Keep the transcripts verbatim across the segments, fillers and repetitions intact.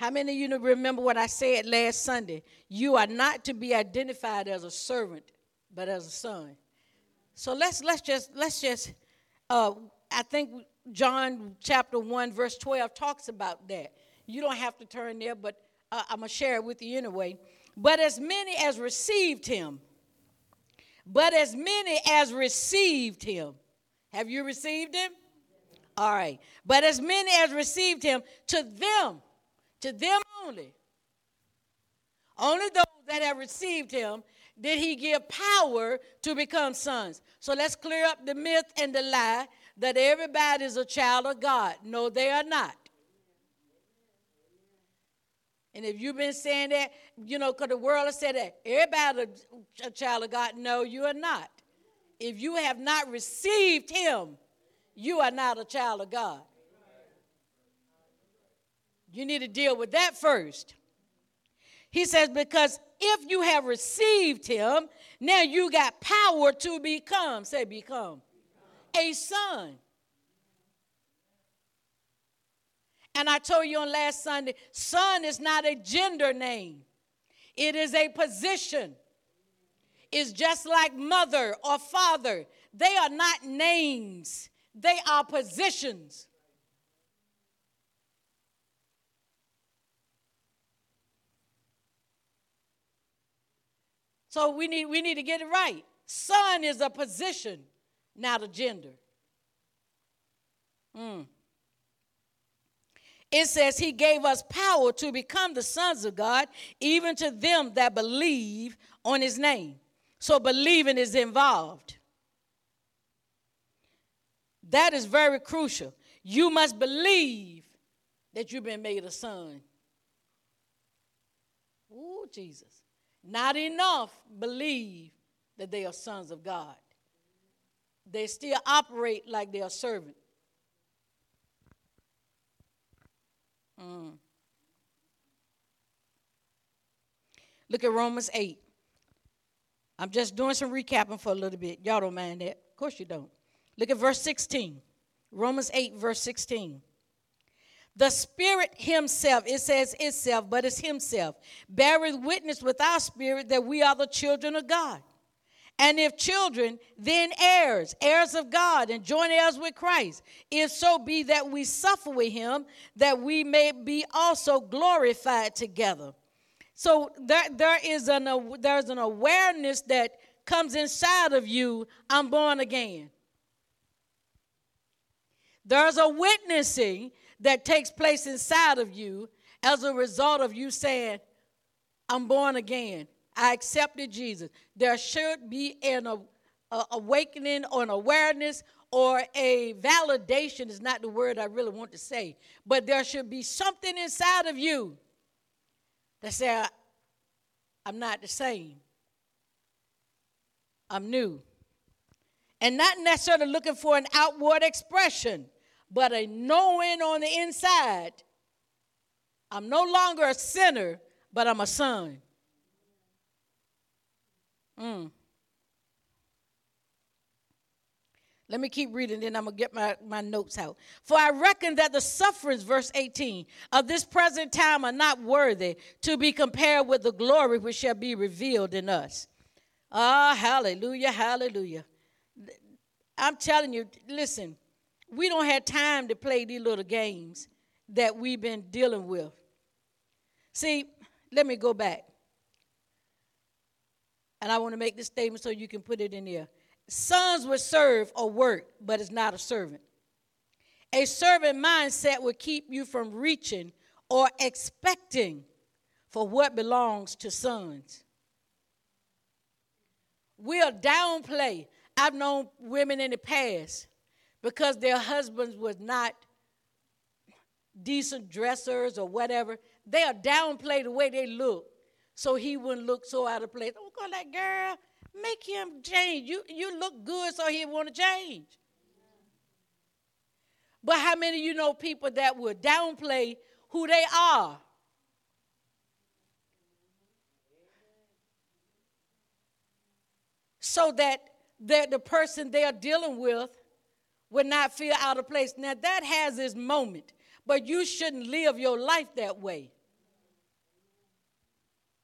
How many of you know- remember what I said last Sunday? You are not to be identified as a servant, but as a son. So let's let's just let's just uh, I think John chapter one verse twelve talks about that. You don't have to turn there, but uh, I'm gonna share it with you anyway. But as many as received him, but as many as received him, have you received him? All right. But as many as received him, to them, to them only, only those that have received him, did he give power to become sons. So let's clear up the myth and the lie that everybody is a child of God. No, they are not. And if you've been saying that, you know, because the world has said that everybody's a child of God. No, you are not. If you have not received him, you are not a child of God. You need to deal with that first. He says, because if you have received him, now you got power to become, say become, a son. And I told you on last Sunday, son is not a gender name. It is a position. It's just like mother or father. They are not names. They are positions. So we need, we need to get it right. Son is a position, not a gender. Mm. It says he gave us power to become the sons of God, even to them that believe on his name. So believing is involved. That is very crucial. You must believe that you've been made a son. Ooh, Jesus. Not enough believe that they are sons of God. They still operate like they are servants. Mm. Look at Romans eight. I'm just doing some recapping for a little bit. Y'all don't mind that. Of course you don't. Look at verse sixteen. Romans eight, verse sixteen. The Spirit himself, it says itself, but it's himself, beareth witness with our spirit that we are the children of God. And if children, then heirs, heirs of God, and joint heirs with Christ, if so be that we suffer with him, that we may be also glorified together. So there, there is an, uh, there's an awareness that comes inside of you, I'm born again. There's a witnessing that takes place inside of you as a result of you saying, I'm born again. I accepted Jesus. There should be an a, a awakening or an awareness or a validation is not the word I really want to say. But there should be something inside of you that says, I'm not the same. I'm new. And not necessarily looking for an outward expression, but a knowing on the inside. I'm no longer a sinner, but I'm a son. Mm. Let me keep reading, then I'm going to get my, my notes out. For I reckon that the sufferings, verse eighteen, of this present time are not worthy to be compared with the glory which shall be revealed in us. Ah, hallelujah, hallelujah. I'm telling you, listen, we don't have time to play these little games that we've been dealing with. See, let me go back. And I want to make this statement so you can put it in there. Sons will serve or work, but it's not a servant. A servant mindset will keep you from reaching or expecting for what belongs to sons. We'll downplay. I've known women in the past because their husbands was not decent dressers or whatever. They'll downplay the way they look so he wouldn't look so out of place. Oh, go that girl, make him change. You, you look good so he want to change. But how many of you know people that will downplay who they are? So that the, the person they are dealing with will not feel out of place. Now, that has its moment, but you shouldn't live your life that way.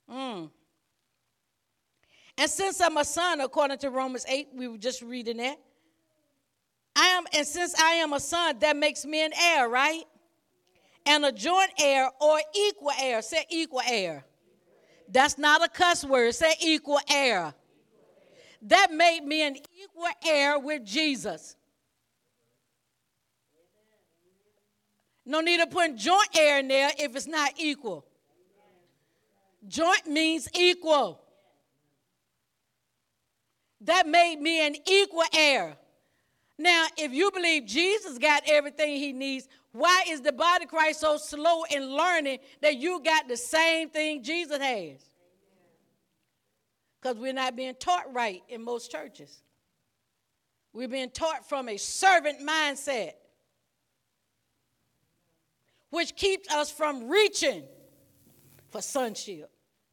Mm. And since I'm a son, according to Romans eight, we were just reading that. I am, and since I am a son, that makes me an heir, right? And a joint heir or equal heir. Say equal heir. That's not a cuss word. Say equal heir. That made me an equal heir with Jesus. No need to put joint heir in there if it's not equal. Joint means equal. That made me an equal heir. Now, if you believe Jesus got everything he needs, why is the body of Christ so slow in learning that you got the same thing Jesus has? Because we're not being taught right in most churches. We're being taught from a servant mindset, which keeps us from reaching for sonship.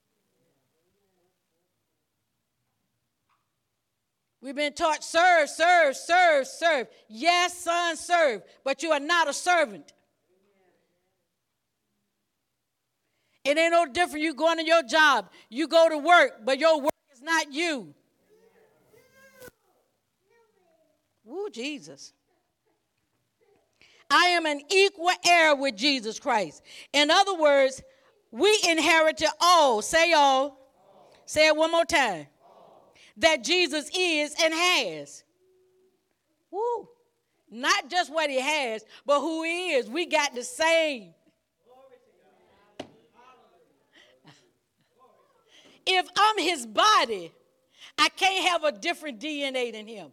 We've been taught serve, serve, serve, serve. Yes, son, serve, but you are not a servant. It ain't no different. You going to your job. You go to work, but your work is not you. Woo, Jesus. I am an equal heir with Jesus Christ. In other words, we inherited all. Say all. Say it one more time. That Jesus is and has. Woo. Not just what he has, but who he is. We got the same. If I'm his body, I can't have a different D N A than him.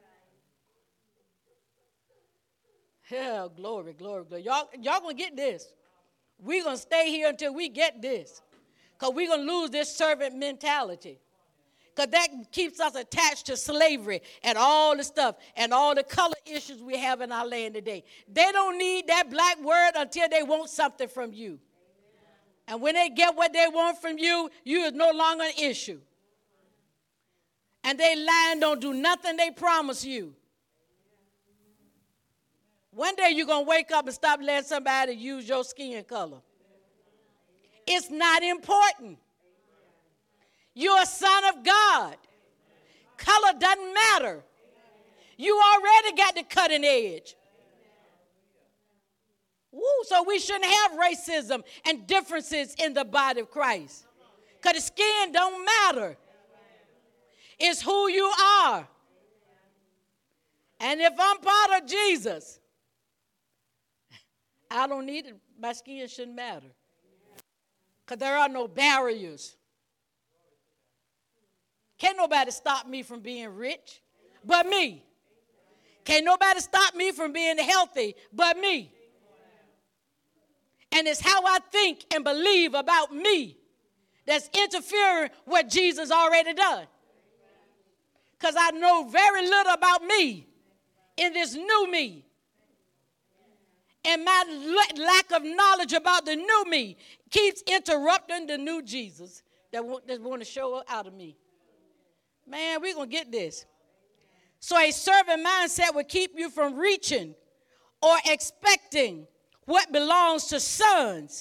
Hell, glory, glory, glory. Y'all, y'all gonna get this. We're gonna stay here until we get this. Because we're gonna lose this servant mentality. Because that keeps us attached to slavery and all the stuff and all the color issues we have in our land today. They don't need that black word until they want something from you. Amen. And when they get what they want from you, you is no longer an issue. And they lie and don't do nothing they promise you. One day you're going to wake up and stop letting somebody use your skin color. It's not important. You're a son of God. Color doesn't matter. You already got the cutting edge. Woo, so we shouldn't have racism and differences in the body of Christ. Because the skin don't matter. It's who you are. And if I'm part of Jesus, I don't need it. My skin shouldn't matter. Because there are no barriers. Can't nobody stop me from being rich but me. Can't nobody stop me from being healthy but me. And it's how I think and believe about me that's interfering with what Jesus already done. Because I know very little about me in this new me. And my lack of knowledge about the new me keeps interrupting the new Jesus that want, that want to show out of me. Man, we're going to get this. So a servant mindset will keep you from reaching or expecting what belongs to sons.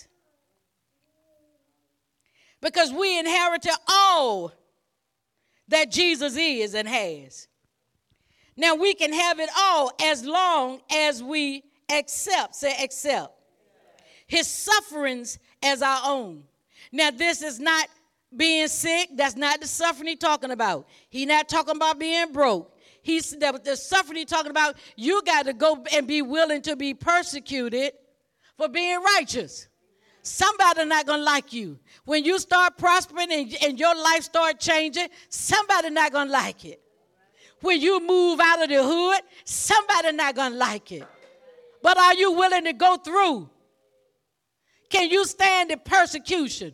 Because we inherited all that Jesus is and has. Now we can have it all as long as we accept, say accept, his sufferings as our own. Now this is not being sick. That's not the suffering he's talking about. He's not talking about being broke. He's the, the suffering he's talking about, you got to go and be willing to be persecuted for being righteous. Somebody not going to like you. When you start prospering and, and your life start changing, somebody not going to like it. When you move out of the hood, somebody not going to like it. But are you willing to go through? Can you stand the persecution?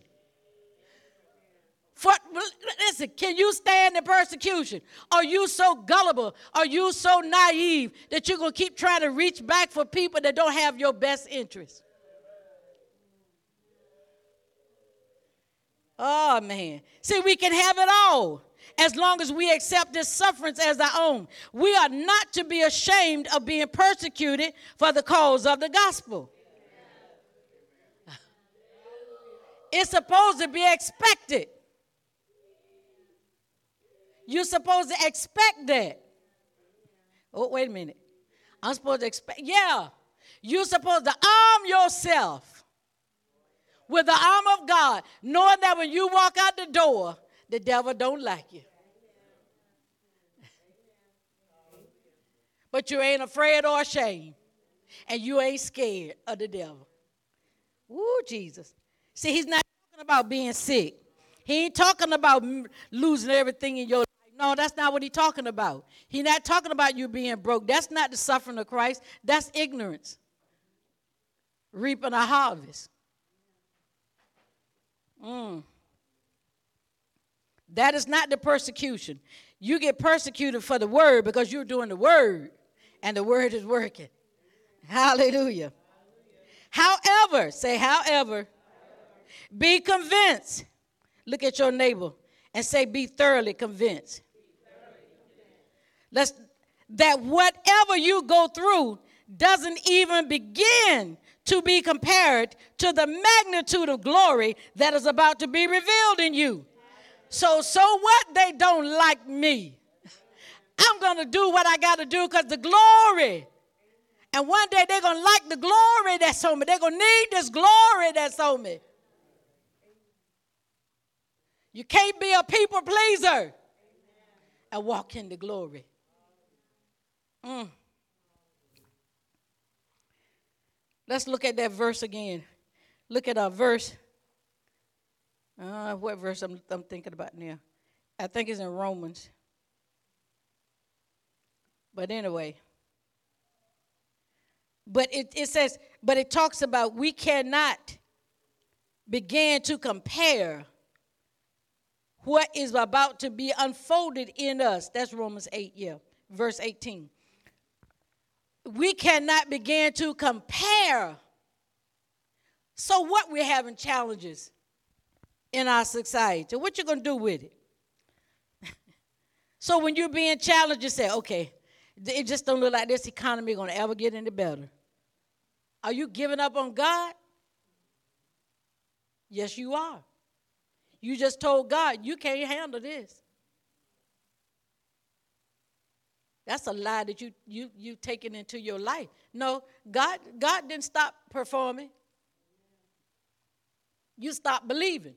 For, listen, can you stand the persecution? Are you so gullible? Are you so naive that you're going to keep trying to reach back for people that don't have your best interest? Oh, man. See, we can have it all as long as we accept this sufferance as our own. We are not to be ashamed of being persecuted for the cause of the gospel. It's supposed to be expected. You're supposed to expect that. Oh, wait a minute. I'm supposed to expect, yeah. You're supposed to arm yourself with the arm of God, knowing that when you walk out the door, the devil don't like you. But you ain't afraid or ashamed. And you ain't scared of the devil. Woo, Jesus. See, he's not talking about being sick. He ain't talking about losing everything in your life. No, that's not what he's talking about. He's not talking about you being broke. That's not the suffering of Christ. That's ignorance. Reaping a harvest. Mm. That is not the persecution. You get persecuted for the word because you're doing the word. And the word is working. Hallelujah. However, say however, be convinced. Look at your neighbor and say be thoroughly convinced. Let's, that whatever you go through doesn't even begin to be compared to the magnitude of glory that is about to be revealed in you. So, so what? They don't like me. I'm going to do what I got to do because the glory. And one day they're going to like the glory that's on me. They're going to need this glory that's on me. You can't be a people pleaser and walk in the glory. Mm. Let's look at that verse again. Look at our verse. Uh, what verse I'm, I'm thinking about now? I think it's in Romans. But anyway. But it, it says, but it talks about we cannot begin to compare what is about to be unfolded in us. That's Romans eight, yeah, verse eighteen. We cannot begin to compare. So what, we're having challenges in our society. What you going to do with it? So when you're being challenged, you say, okay, it just don't look like this economy going to ever get any better. Are you giving up on God? Yes, you are. You just told God you can't handle this. That's a lie that you you you taken into your life. No, God God didn't stop performing. You stopped believing.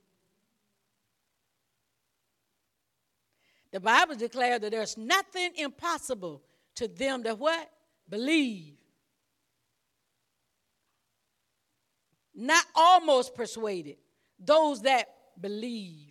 The Bible declares that there's nothing impossible to them that what? Believe. Not almost persuaded. Those that believe.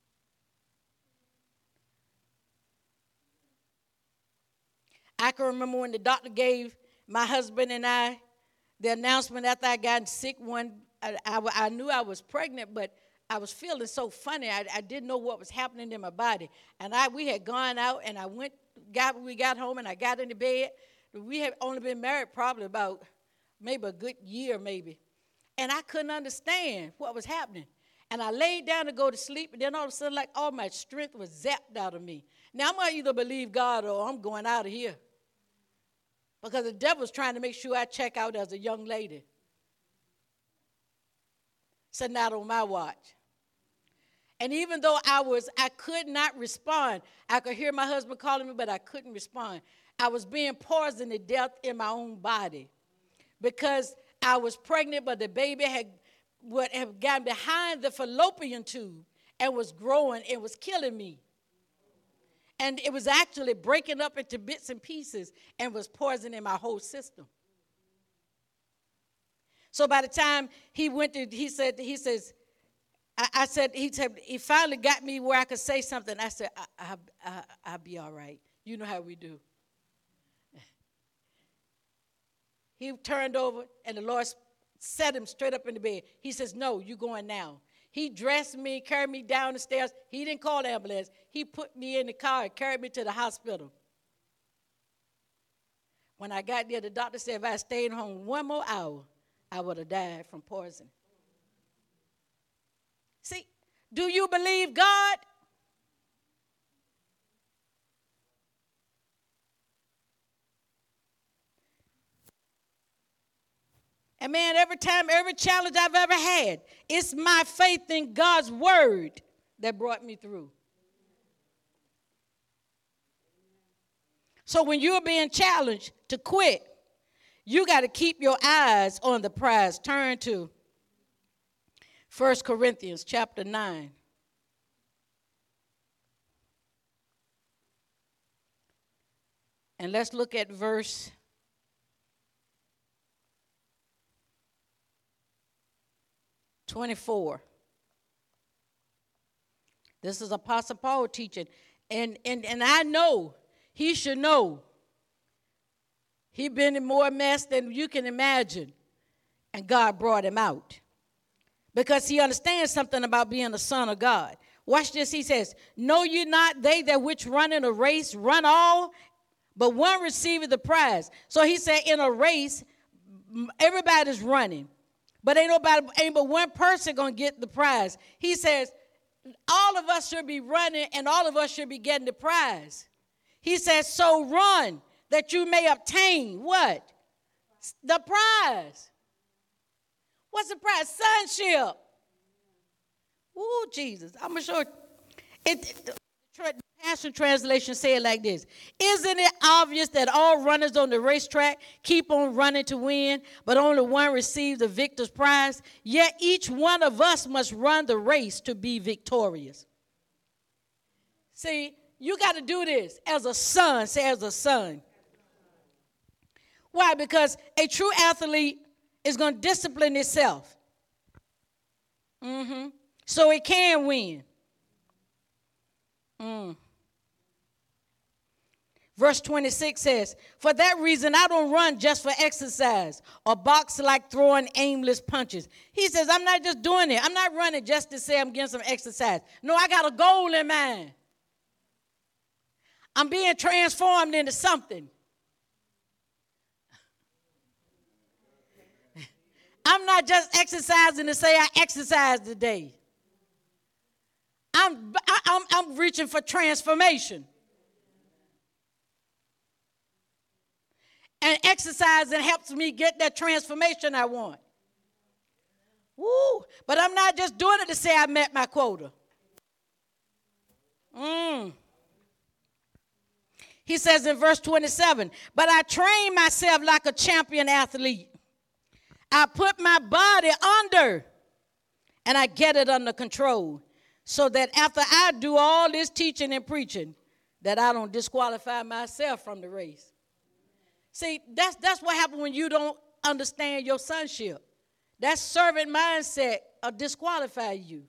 I can remember when the doctor gave my husband and I the announcement after I got sick one. I, I, I knew I was pregnant, but I was feeling so funny. I, I didn't know what was happening in my body. And I we had gone out, and I went, got we got home, and I got into bed. We had only been married probably about maybe a good year, maybe. And I couldn't understand what was happening. And I laid down to go to sleep, and then all of a sudden, like all my strength was zapped out of me. Now, I'm going to either believe God or I'm going out of here. Because the devil's trying to make sure I check out as a young lady. So not on my watch. And even though I was, I could not respond. I could hear my husband calling me, but I couldn't respond. I was being poisoned to death in my own body. Because I was pregnant, but the baby had, would have gotten behind the fallopian tube and was growing and was killing me. And it was actually breaking up into bits and pieces and was poisoning my whole system. So by the time he went to, he said, he says, I, I said, he said, he finally got me where I could say something. I said, I, I, I, I'll be all right. You know how we do. He turned over, and the Lord set him straight up in the bed. He says, no, you're going now. He dressed me, carried me down the stairs. He didn't call the ambulance. He put me in the car and carried me to the hospital. When I got there, the doctor said if I stayed home one more hour, I would have died from poison. See, do you believe God? And man, every time, every challenge I've ever had, it's my faith in God's word that brought me through. So when you're being challenged to quit, you got to keep your eyes on the prize. Turn to First Corinthians chapter nine. And let's look at verse twenty-four. This is Apostle Paul teaching. And, and, and I know he should know. He been in more mess than you can imagine. And God brought him out. Because he understands something about being a son of God. Watch this. He says, know ye not they that which run in a race run all, but one receiveth the prize. So he said in a race, everybody's running. But ain't nobody, ain't but one person going to get the prize. He says, all of us should be running and all of us should be getting the prize. He says, so run that you may obtain what? The prize. What's the prize? Sonship. Ooh, Jesus. I'm going to show it. it the Passion Translation say it like this. Isn't it obvious that all runners on the racetrack keep on running to win, but only one receives the victor's prize? Yet each one of us must run the race to be victorious. See, you got to do this as a son. Say as a son. Why? Because a true athlete is going to discipline itself. Mm-hmm. So it can win. Mm. Verse twenty-six says, for that reason I don't run just for exercise or box like throwing aimless punches. He says, I'm not just doing it. I'm not running just to say I'm getting some exercise. No, I got a goal in mind. I'm being transformed into something. I'm not just exercising to say I exercised today. I'm, I, I'm, I'm reaching for transformation. And exercising helps me get that transformation I want. Woo! But I'm not just doing it to say I met my quota. Mm. He says in verse twenty-seven, but I train myself like a champion athlete. I put my body under and I get it under control so that after I do all this teaching and preaching, that I don't disqualify myself from the race. See, that's, that's what happens when you don't understand your sonship. That servant mindset will disqualify you.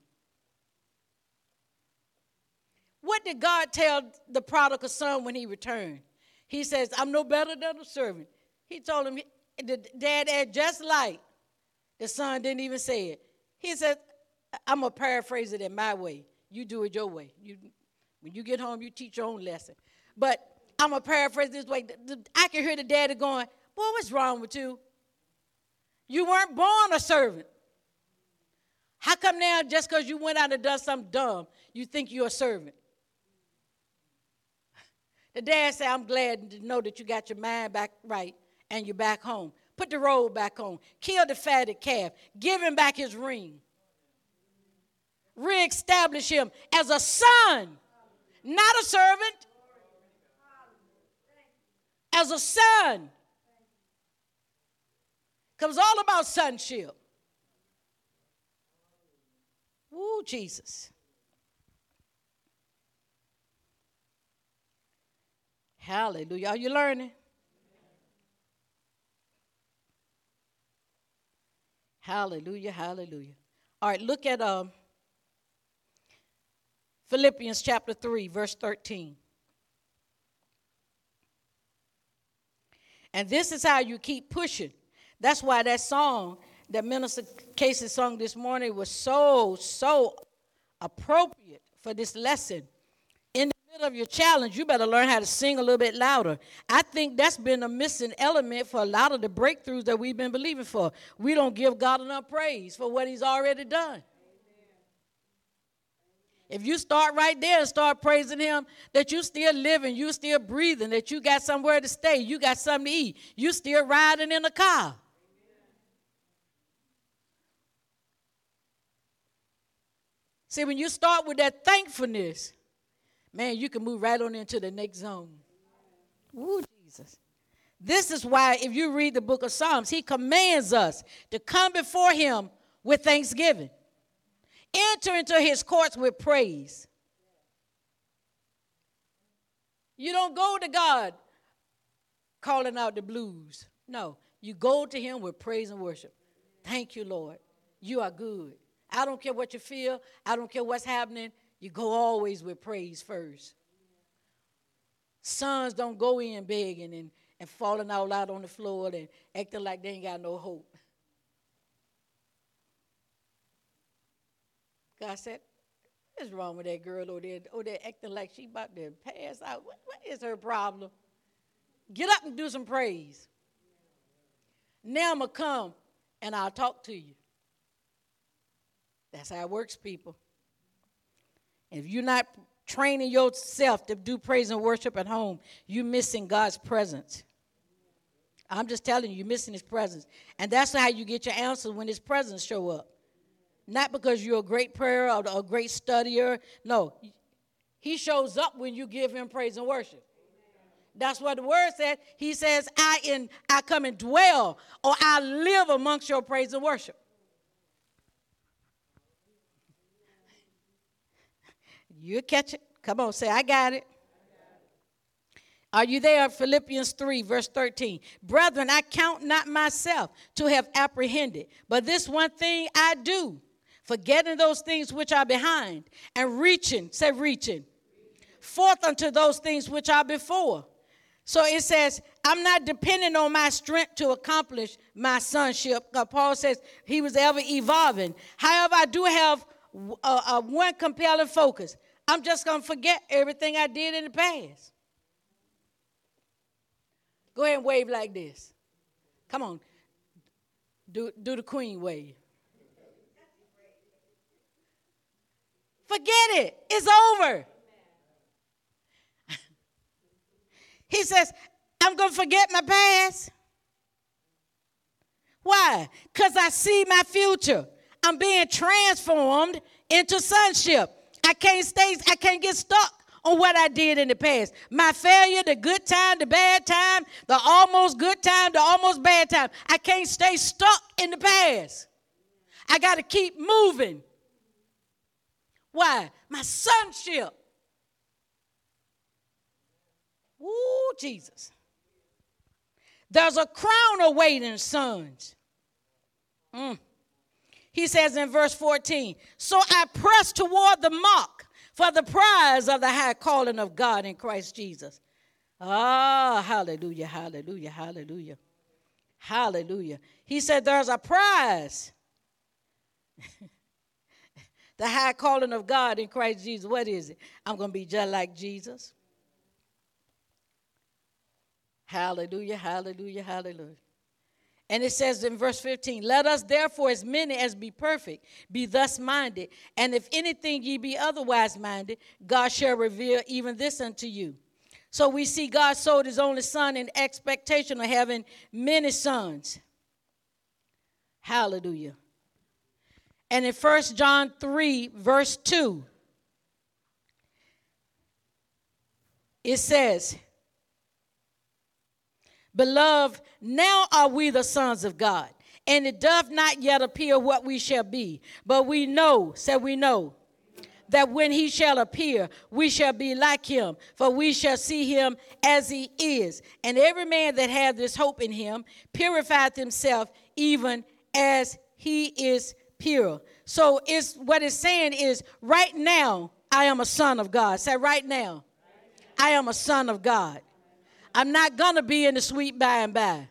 What did God tell the prodigal son when he returned? He says, I'm no better than a servant. He told him, the dad had just like the son didn't even say it. He said, I'm going to paraphrase it in my way. You do it your way. You, when you get home, you teach your own lesson. But I'm going to paraphrase this way. I can hear the daddy going, boy, what's wrong with you? You weren't born a servant. How come now just because you went out and done something dumb, you think you're a servant? The dad said, I'm glad to know that you got your mind back right and you're back home. Put the robe back on. Kill the fatted calf. Give him back his ring. Reestablish him as a son, not a servant. As a son. Because it's all about sonship. Woo, Jesus. Hallelujah. Are you learning? Hallelujah, hallelujah. All right, look at um, Philippians chapter three, verse thirteen. And this is how you keep pushing. That's why that song that Minister Casey sung this morning was so, so appropriate for this lesson. In the middle of your challenge, you better learn how to sing a little bit louder. I think that's been a missing element for a lot of the breakthroughs that we've been believing for. We don't give God enough praise for what he's already done. If you start right there and start praising him, that you still living, you still breathing, that you got somewhere to stay, you got something to eat, you still riding in a car. See, when you start with that thankfulness, man, you can move right on into the next zone. Ooh, Jesus. This is why if you read the book of Psalms, he commands us to come before him with thanksgiving. Enter into his courts with praise. You don't go to God calling out the blues. No, you go to him with praise and worship. Thank you, Lord. You are good. I don't care what you feel. I don't care what's happening. You go always with praise first. Sons don't go in begging and, and falling out loud on the floor and acting like they ain't got no hope. God said, what's wrong with that girl over there, over there acting like she about to pass out? What, what is her problem? Get up and do some praise. Now I'm going to come and I'll talk to you. That's how it works, people. And if you're not training yourself to do praise and worship at home, you're missing God's presence. I'm just telling you, you're missing his presence. And that's how you get your answers when his presence show up. Not because you're a great prayer or a great studier. No, he shows up when you give him praise and worship. That's what the word said. He says, I in I come and dwell, or I live amongst your praise and worship. You'll catch it. Come on, say, I got it. Are you there? Philippians three, verse thirteen. Brethren, I count not myself to have apprehended, but this one thing I do, forgetting those things which are behind, and reaching, say reaching, forth unto those things which are before. So it says, I'm not depending on my strength to accomplish my sonship. Uh, Paul says he was ever evolving. However, I do have uh, uh, one compelling focus. I'm just going to forget everything I did in the past. Go ahead and wave like this. Come on. Do, do the queen wave. Forget it. It's over. He says, I'm going to forget my past. Why? Because I see my future. I'm being transformed into sonship. I can't stay, I can't get stuck on what I did in the past. My failure, the good time, the bad time, the almost good time, the almost bad time. I can't stay stuck in the past. I got to keep moving. Why? My sonship. Ooh, Jesus. There's a crown awaiting sons. Mm. He says in verse fourteen, so I press toward the mark for the prize of the high calling of God in Christ Jesus. Ah, hallelujah, hallelujah, hallelujah, hallelujah. He said there's a prize. The high calling of God in Christ Jesus. What is it? I'm going to be just like Jesus. Hallelujah, hallelujah, hallelujah. And it says in verse fifteen, let us therefore as many as be perfect be thus minded. And if anything ye be otherwise minded, God shall reveal even this unto you. So we see God sold his only son in expectation of having many sons. Hallelujah. And in First John three, verse two, it says, beloved, now are we the sons of God, and it doth not yet appear what we shall be. But we know, say we know, that when he shall appear, we shall be like him, for we shall see him as he is. And every man that hath this hope in him purifieth himself even as he is pure. So it's what it's saying is right now, I am a son of God. Say right now, I am a son of God. I'm not going to be in the sweet by and by.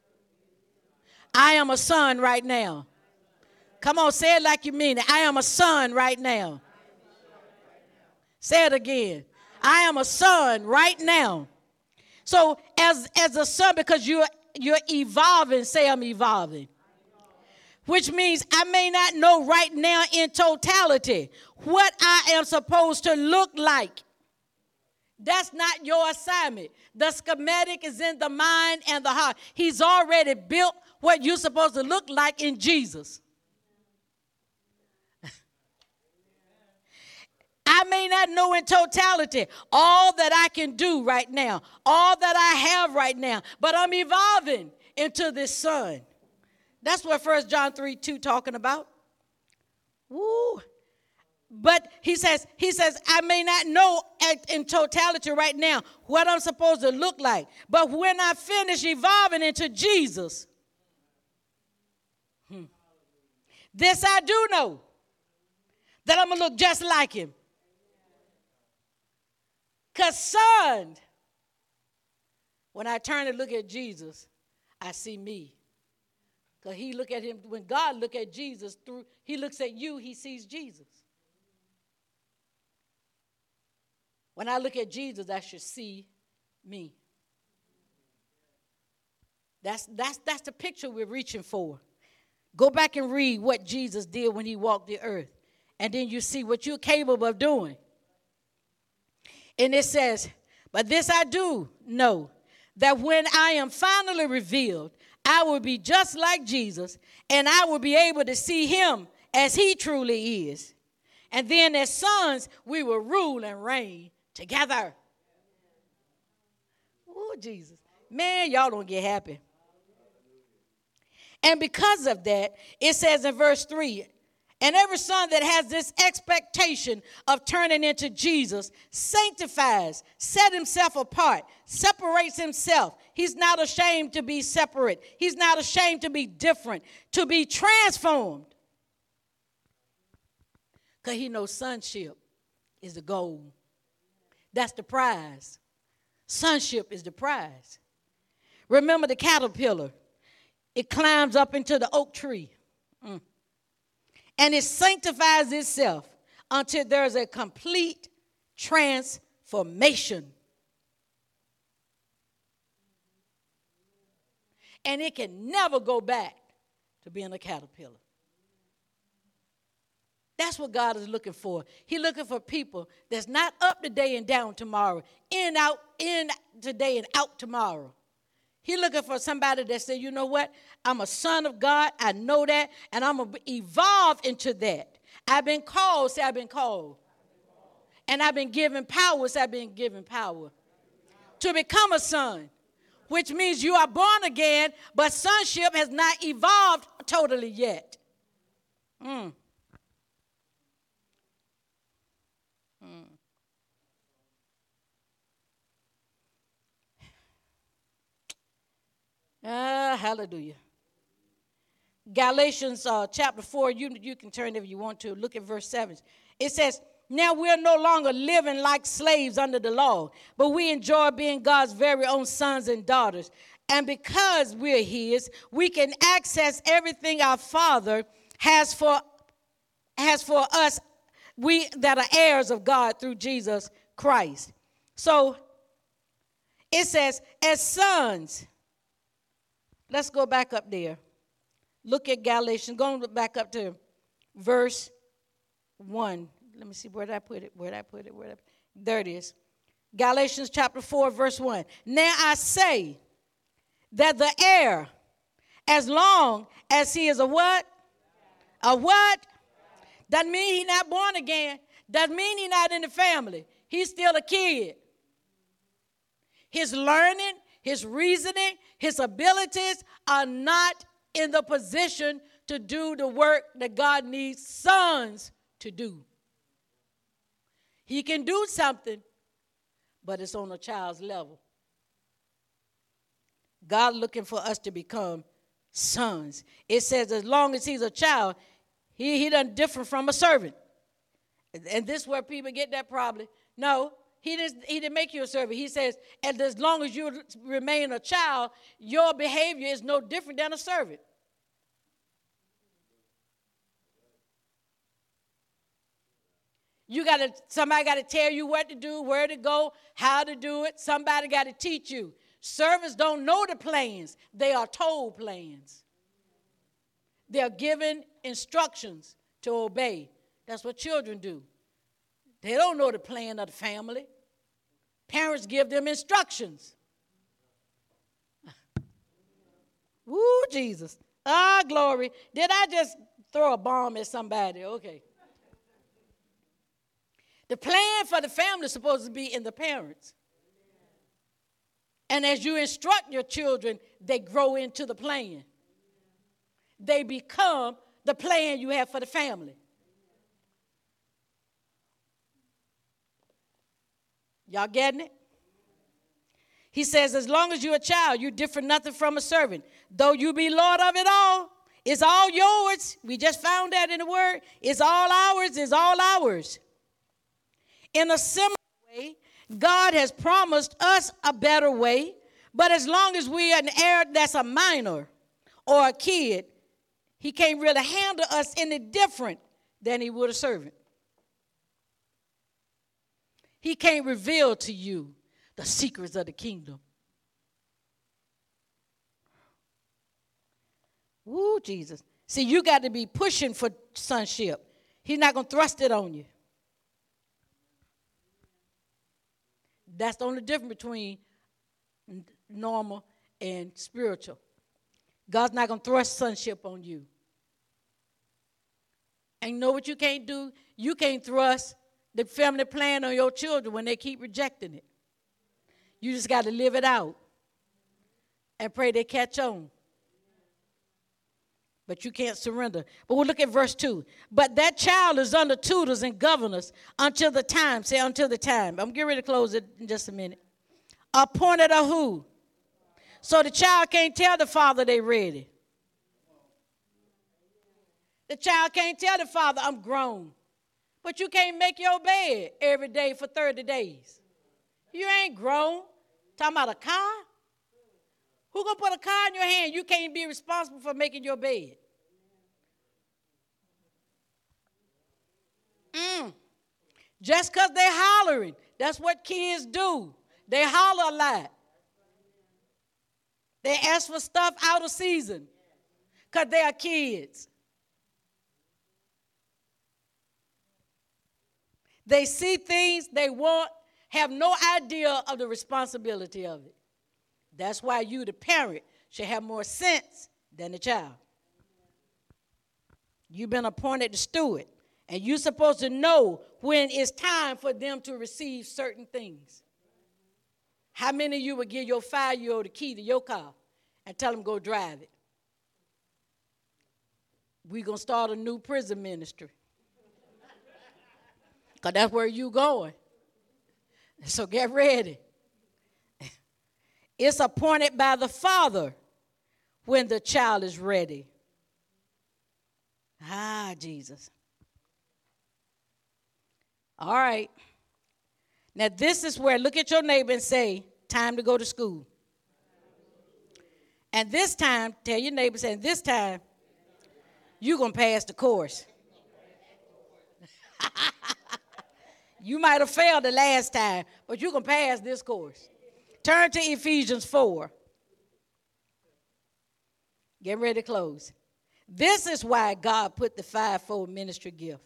I am a son right now. Come on, say it like you mean it. I am a son right now. Say it again. I am a son right now. So as, as a son, because you're, you're evolving, say I'm evolving. Which means I may not know right now in totality what I am supposed to look like. That's not your assignment. The schematic is in the mind and the heart. He's already built what you're supposed to look like in Jesus. not know in totality all that I can do right now, all that I have right now, but I'm evolving into this son. That's what First John three two talking about. Woo. But he says, he says, I may not know at, in totality right now what I'm supposed to look like. But when I finish evolving into Jesus, hmm, this I do know, that I'm going to look just like him. Because son, when I turn and look at Jesus, I see me. Because he look at him, when God look at Jesus, through he looks at you, he sees Jesus. When I look at Jesus, I should see me. That's, that's, that's the picture we're reaching for. Go back and read what Jesus did when he walked the earth. And then you see what you're capable of doing. And it says, but this I do know, that when I am finally revealed, I will be just like Jesus, and I will be able to see him as he truly is. And then as sons, we will rule and reign together. Oh, Jesus. Man, y'all don't get happy. And because of that, it says in verse three, and every son that has this expectation of turning into Jesus sanctifies, set himself apart, separates himself. He's not ashamed to be separate. He's not ashamed to be different, to be transformed. Because he knows sonship is the goal. That's the prize. Sonship is the prize. Remember the caterpillar. It climbs up into the oak tree. Mm. And it sanctifies itself until there's a complete transformation. And it can never go back to being a caterpillar. That's what God is looking for. He's looking for people that's not up today and down tomorrow, in, out, in today and out tomorrow. He's looking for somebody that said, you know what? I'm a son of God. I know that. And I'm going to evolve into that. I've been called. Say, I've been called. And I've been given power. Say, I've been given power. To become a son. Which means you are born again, but sonship has not evolved totally yet. Mm. Mm. Ah, hallelujah. Galatians uh, chapter four, you, you can turn if you want to. Look at verse seven. It says, now we're no longer living like slaves under the law, but we enjoy being God's very own sons and daughters. And because we're his, we can access everything our Father has for, has for us, we that are heirs of God through Jesus Christ. So it says, as sons, let's go back up there. Look at Galatians. Go back up to verse one. Let me see, where did I put it? Where did I put it? Where did I put it? There it is. Galatians chapter four, verse one. Now I say that the heir, as long as he is a what? A what? Doesn't mean he's not born again. Doesn't mean he's not in the family. He's still a kid. His learning, his reasoning, his abilities are not in the position to do the work that God needs sons to do. He can do something, but it's on a child's level. God looking for us to become sons. It says as long as he's a child, he, he doesn't differ from a servant. And this is where people get that probably. No, he didn't, he didn't make you a servant. He says, and as long as you remain a child, your behavior is no different than a servant. You got to, somebody got to tell you what to do, where to go, how to do it. Somebody got to teach you. Servants don't know the plans. They are told plans. They are given instructions to obey. That's what children do. They don't know the plan of the family. Parents give them instructions. Woo, Jesus. Ah, glory. Did I just throw a bomb at somebody? Okay. The plan for the family is supposed to be in the parents. And as you instruct your children, they grow into the plan. They become the plan you have for the family. Y'all getting it? He says, as long as you're a child, you differ nothing from a servant. Though you be Lord of it all, it's all yours. We just found that in the word. It's all ours. It's all ours. In a similar way, God has promised us a better way, but as long as we are an heir that's a minor or a kid, he can't really handle us any different than he would a servant. He can't reveal to you the secrets of the kingdom. Woo, Jesus. See, you got to be pushing for sonship. He's not going to thrust it on you. That's the only difference between normal and spiritual. God's not going to thrust sonship on you. And you know what you can't do? You can't thrust the family plan on your children when they keep rejecting it. You just got to live it out and pray they catch on. But you can't surrender. But we'll look at verse two. But that child is under tutors and governors until the time. Say until the time. I'm getting ready to close it in just a minute. Appointed of who? So the child can't tell the father they ready. The child can't tell the father, I'm grown. But you can't make your bed every day for thirty days. You ain't grown. Talking about a car? Who gonna put a car in your hand? You can't be responsible for making your bed. Mm. Just because they're hollering. That's what kids do. They holler a lot. They ask for stuff out of season because they are kids. They see things they want, have no idea of the responsibility of it. That's why you, the parent, should have more sense than the child. You've been appointed to steward, and you're supposed to know when it's time for them to receive certain things. How many of you would give your five-year-old the key to your car and tell them go drive it? We're going to start a new prison ministry. Because that's where you're going. So get ready. It's appointed by the father when the child is ready. Ah, Jesus. All right. Now, this is where, look at your neighbor and say, time to go to school. And this time, tell your neighbor, say, this time, you're going to pass the course. You might have failed the last time, but you can pass this course. Turn to Ephesians four. Get ready to close. This is why God put the fivefold ministry gift.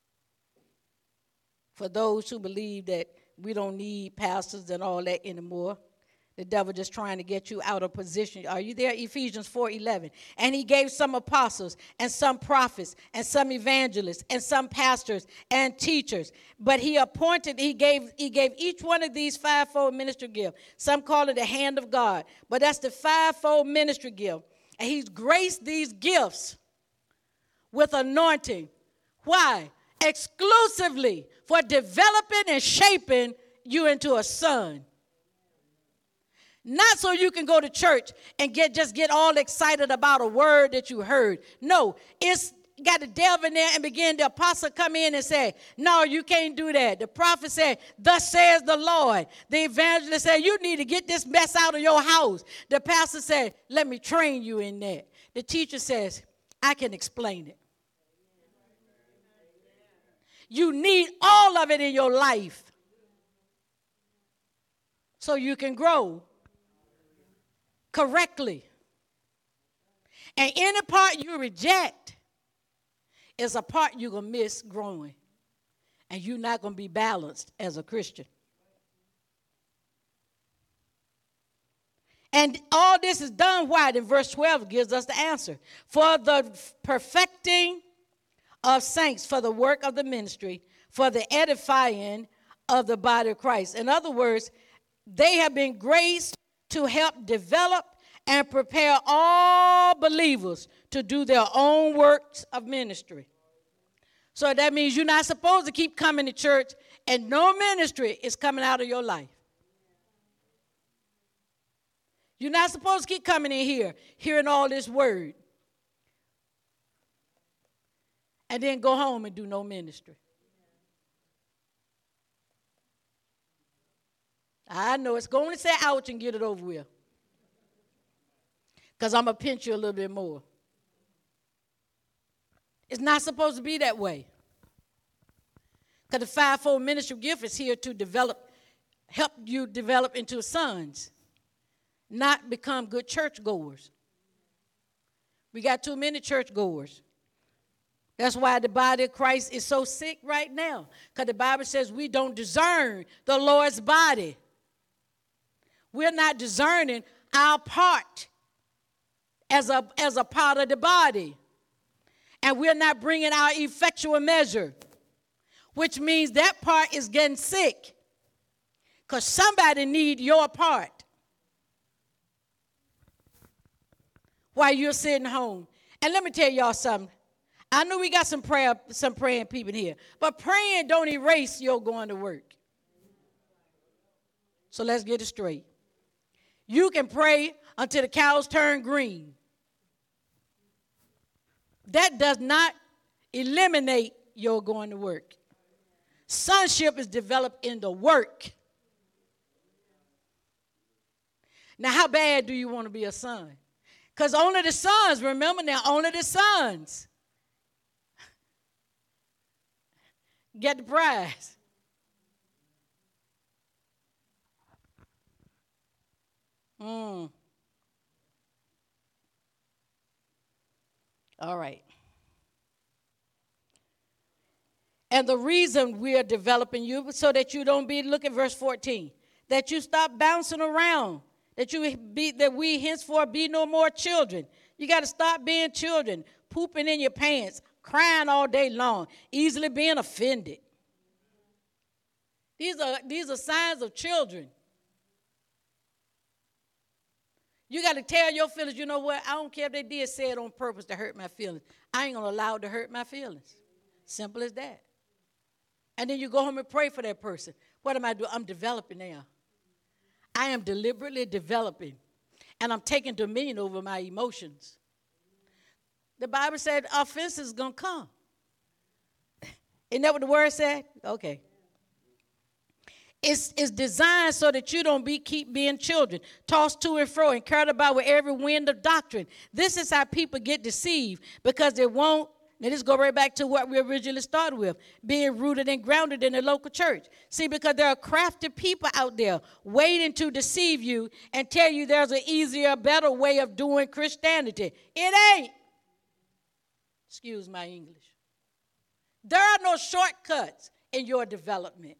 For those who believe that we don't need pastors and all that anymore. The devil just trying to get you out of position. Are you there? Ephesians four eleven. And he gave some apostles and some prophets and some evangelists and some pastors and teachers. But he appointed, he gave, he gave each one of these fivefold ministry gifts. Some call it the hand of God. But that's the fivefold ministry gift. And he's graced these gifts with anointing. Why? Exclusively for developing and shaping you into a son. Not so you can go to church and get just get all excited about a word that you heard. No, it's got to delve in there and begin. The apostle come in and say, no, you can't do that. The prophet said, thus says the Lord. The evangelist said, you need to get this mess out of your house. The pastor said, let me train you in that. The teacher says, I can explain it. You need all of it in your life so you can grow correctly. And any part you reject is a part you're going to miss growing. And you're not going to be balanced as a Christian. And all this is done why? In verse twelve gives us the answer. For the perfecting of saints for the work of the ministry, for the edifying of the body of Christ. In other words, they have been graced to help develop and prepare all believers to do their own works of ministry. So that means you're not supposed to keep coming to church and no ministry is coming out of your life. You're not supposed to keep coming in here, hearing all this word, and then go home and do no ministry. I know it's going to say ouch and get it over with. Because I'm going to pinch you a little bit more. It's not supposed to be that way. Because the fivefold ministry gift is here to develop, help you develop into sons, not become good churchgoers. We got too many churchgoers. That's why the body of Christ is so sick right now. Because the Bible says we don't discern the Lord's body. We're not discerning our part as a, as a part of the body. And we're not bringing our effectual measure, which means that part is getting sick because somebody need your part while you're sitting home. And let me tell y'all something. I know we got some prayer, some praying people here, but praying don't erase your going to work. So let's get it straight. You can pray until the cows turn green. That does not eliminate your going to work. Sonship is developed in the work. Now, how bad do you want to be a son? Because only the sons, remember now, only the sons get the prize. Mm. All right. And the reason we are developing you so that you don't be, look at verse fourteen, that you stop bouncing around, that you be, that we henceforth be no more children. You got to stop being children, pooping in your pants, crying all day long, easily being offended. These are, these are signs of children. You got to tell your feelings, you know what, I don't care if they did say it on purpose to hurt my feelings. I ain't going to allow it to hurt my feelings. Simple as that. And then you go home and pray for that person. What am I doing? I'm developing now. I am deliberately developing. And I'm taking dominion over my emotions. The Bible said offense is going to come. Isn't that what the word said? Okay. It's, it's designed so that you don't be keep being children, tossed to and fro and carried about with every wind of doctrine. This is how people get deceived because they won't. Now, this go right back to what we originally started with, being rooted and grounded in the local church. See, because there are crafty people out there waiting to deceive you and tell you there's an easier, better way of doing Christianity. It ain't. Excuse my English. There are no shortcuts in your development.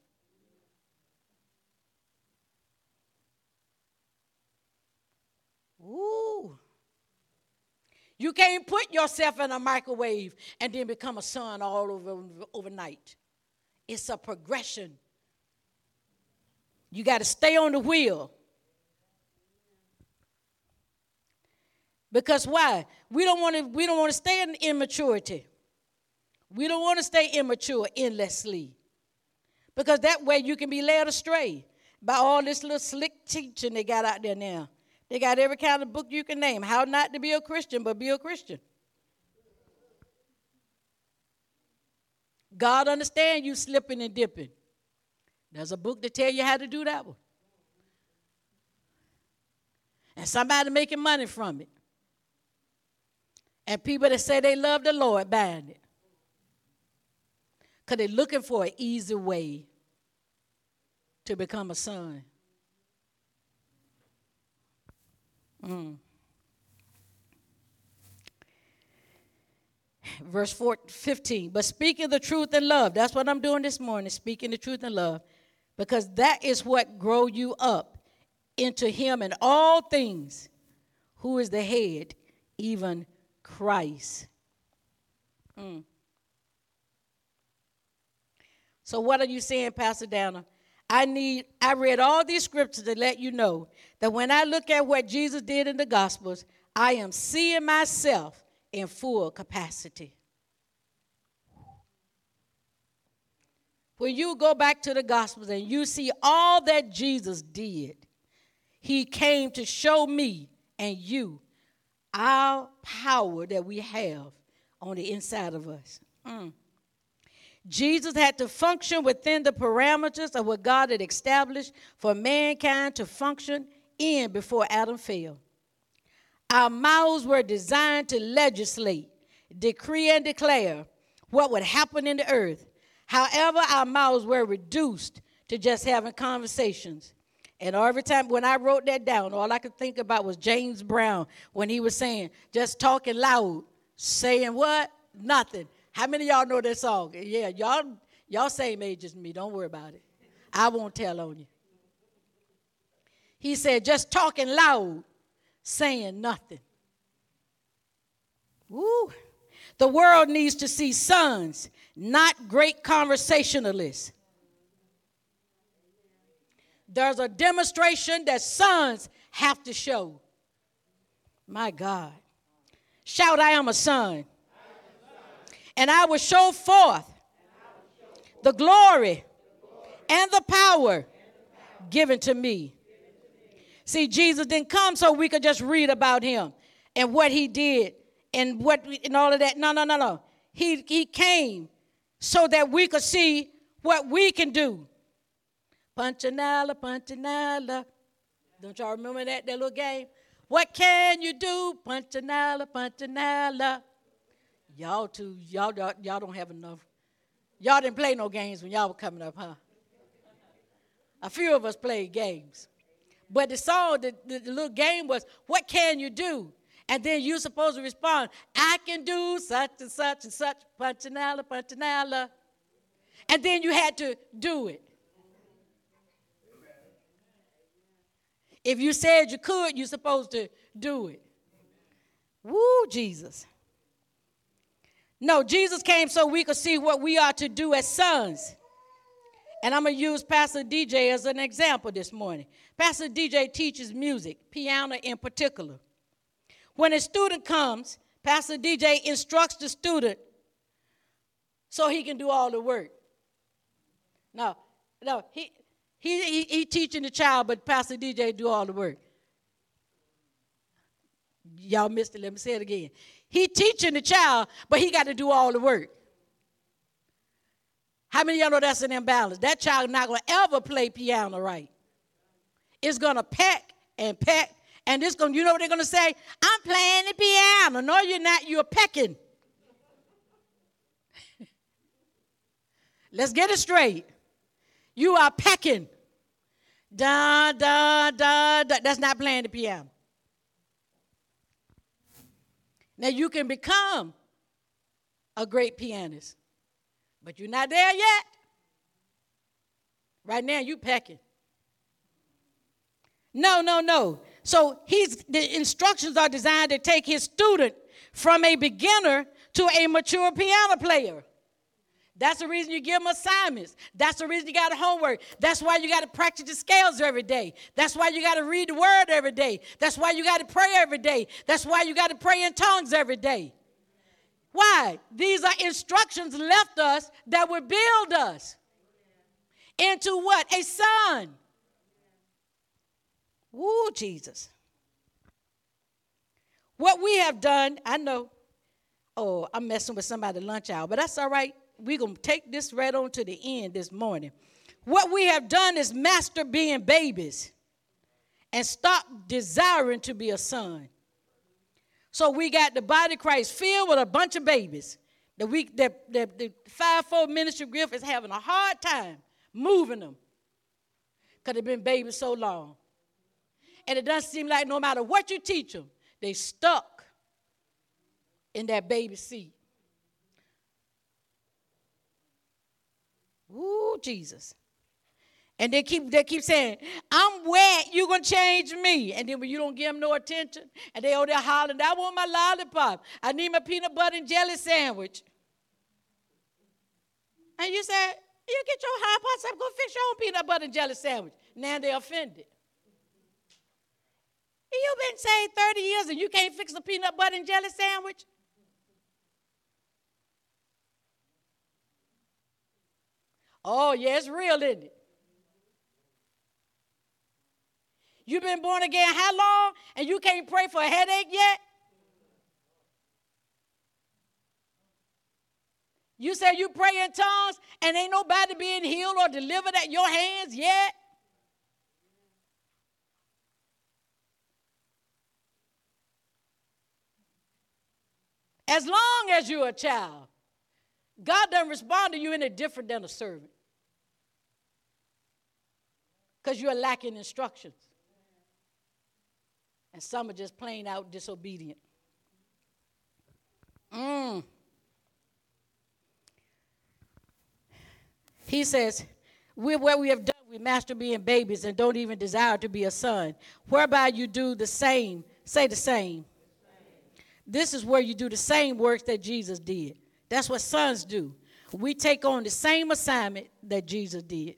Ooh. You can't put yourself in a microwave and then become a son all over overnight. It's a progression. You got to stay on the wheel. Because why? We don't want to we don't want to stay in immaturity. We don't want to stay immature endlessly. Because that way you can be led astray by all this little slick teaching they got out there now. They got every kind of book you can name. How not to be a Christian, but be a Christian. God understands you slipping and dipping. There's a book to tell you how to do that one. And somebody making money from it. And people that say they love the Lord buying it. Because they're looking for an easy way to become a son. Mm. Verse four, fifteen, but speaking the truth in love. That's what I'm doing this morning, speaking the truth in love. Because that is what grow you up into him in all things, who is the head, even Christ. Mm. So what are you saying, Pastor Dana? I need, I read all these scriptures to let you know that when I look at what Jesus did in the Gospels, I am seeing myself in full capacity. When you go back to the Gospels and you see all that Jesus did, he came to show me and you our power that we have on the inside of us. Mm. Jesus had to function within the parameters of what God had established for mankind to function in before Adam fell. Our mouths were designed to legislate, decree, and declare what would happen in the earth. However, our mouths were reduced to just having conversations. And every time when I wrote that down, all I could think about was James Brown when he was saying, just talking loud, saying what? Nothing. How many of y'all know that song? Yeah, y'all, y'all same age as me. Don't worry about it. I won't tell on you. He said, just talking loud, saying nothing. Woo. The world needs to see sons, not great conversationalists. There's a demonstration that sons have to show. My God. Shout, I am a son. And I will show forth the glory and the power given to me. See, Jesus didn't come so we could just read about him and what he did and what and all of that. No, no, no, no. He, he came so that we could see what we can do. Punchinella, Punchinella. Don't y'all remember that, that little game? What can you do? Punchinella, Punchinella. Y'all too, y'all, y'all don't have enough. Y'all didn't play no games when y'all were coming up, huh? A few of us played games. But the song, the, the, the little game was, what can you do? And then you're supposed to respond, I can do such and such and such, Punchinella, Punchinella. And then you had to do it. If you said you could, you're supposed to do it. Woo, Jesus. No, Jesus came so we could see what we are to do as sons. And I'm going to use Pastor D J as an example this morning. Pastor D J teaches music, piano in particular. When a student comes, Pastor D J instructs the student so he can do all the work. No, no, he, he, he, he teaching the child, but Pastor D J do all the work. Y'all missed it. Let me say it again. He teaching the child, but he got to do all the work. How many of y'all know that's an imbalance? That child not going to ever play piano right. It's going to peck and peck, and it's going. You know what they're going to say? I'm playing the piano. No, you're not. You're pecking. Let's get it straight. You are pecking. Da, da, da, da. That's not playing the piano. Now, you can become a great pianist, but you're not there yet. Right now, you pecking. No, no, no. So he's, the instructions are designed to take his student from a beginner to a mature piano player. That's the reason you give them assignments. That's the reason you got homework. That's why you got to practice the scales every day. That's why you got to read the word every day. That's why you got to pray every day. That's why you got to pray in tongues every day. Why? These are instructions left us that would build us into what? A son. Woo, Jesus. What we have done, I know, oh, I'm messing with somebody lunch hour, but that's all right. We're going to take this right on to the end this morning. What we have done is master being babies and stop desiring to be a son. So we got the body of Christ filled with a bunch of babies. The, we, the, the, the five-fold ministry gift is having a hard time moving them because they've been babies so long. And it doesn't seem like no matter what you teach them, they stuck in that baby seat. Ooh, Jesus. And they keep they keep saying, I'm wet, you're going to change me. And then when you don't give them no attention, and they over there hollering, I want my lollipop. I need my peanut butter and jelly sandwich. And you say, You get your hind parts up, go fix your own peanut butter and jelly sandwich. Now they're offended. You've been saved thirty years and you can't fix a peanut butter and jelly sandwich? Oh, yeah, it's real, isn't it? You've been born again how long and you can't pray for a headache yet? You say you pray in tongues and ain't nobody being healed or delivered at your hands yet? As long as you're a child, God doesn't respond to you any different than a servant. Because you're lacking instructions. And some are just plain out disobedient. Mm. He says, we're where we have done, we master being babies and don't even desire to be a son. Whereby you do the same, say the same. This is where you do the same works that Jesus did. That's what sons do. We take on the same assignment that Jesus did.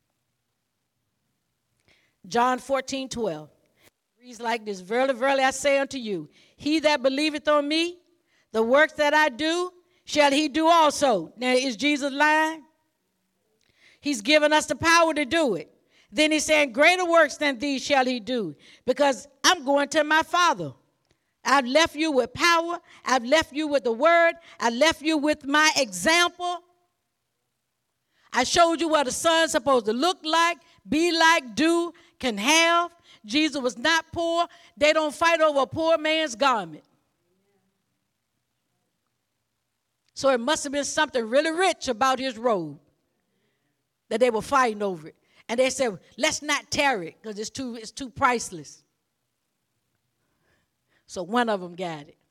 John fourteen twelve. It reads like this. Verily, verily, I say unto you, he that believeth on me, the works that I do, shall he do also. Now, is Jesus lying? He's given us the power to do it. Then he's saying, greater works than these shall he do, because I'm going to my Father. I've left you with power. I've left you with the word. I left you with my example. I showed you what a son's supposed to look like, be like, do, can have. Jesus was not poor. They don't fight over a poor man's garment. So it must have been something really rich about his robe that they were fighting over it. And they said, let's not tear it because it's too, it's too priceless. So one of them got it.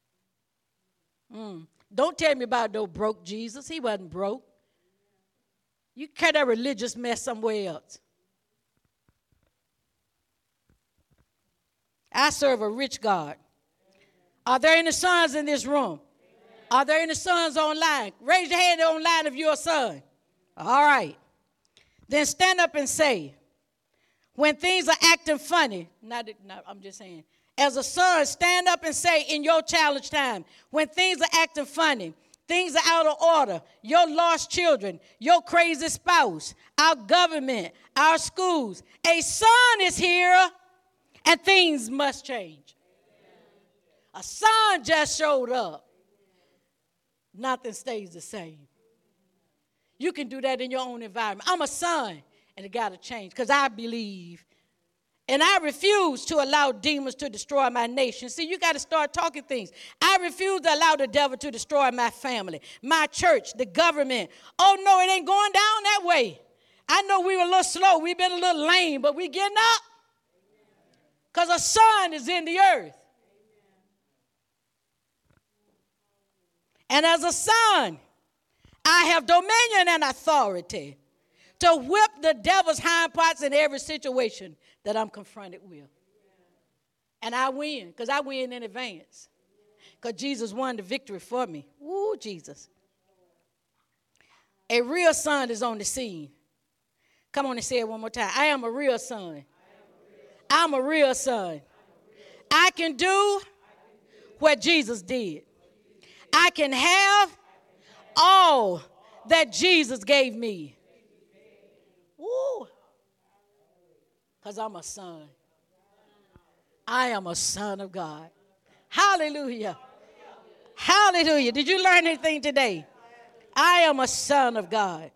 Mm. Don't tell me about no broke Jesus. He wasn't broke. You carry that religious mess somewhere else. I serve a rich God. Are there any sons in this room? Are there any sons online? Raise your hand online if you're a son. All right. Then stand up and say, when things are acting funny, not, not I'm just saying, as a son, stand up and say in your challenge time, when things are acting funny, things are out of order, your lost children, your crazy spouse, our government, our schools, a son is here and things must change. A son just showed up. Nothing stays the same. You can do that in your own environment. I'm a son and it got to change because I believe. And I refuse to allow demons to destroy my nation. See, you got to start talking things. I refuse to allow the devil to destroy my family, my church, the government. Oh, no, it ain't going down that way. I know we were a little slow. We've been a little lame, but we getting up because a son is in the earth. And as a son, I have dominion and authority to whip the devil's hind parts in every situation that I'm confronted with. And I win, because I win in advance. Because Jesus won the victory for me. Ooh, Jesus. A real son is on the scene. Come on and say it one more time. I am a real son. I'm a real son. I can do what Jesus did. I can have all that Jesus gave me. Woo. Because I'm a son. I am a son of God. Hallelujah. Hallelujah. Did you learn anything today? I am a son of God.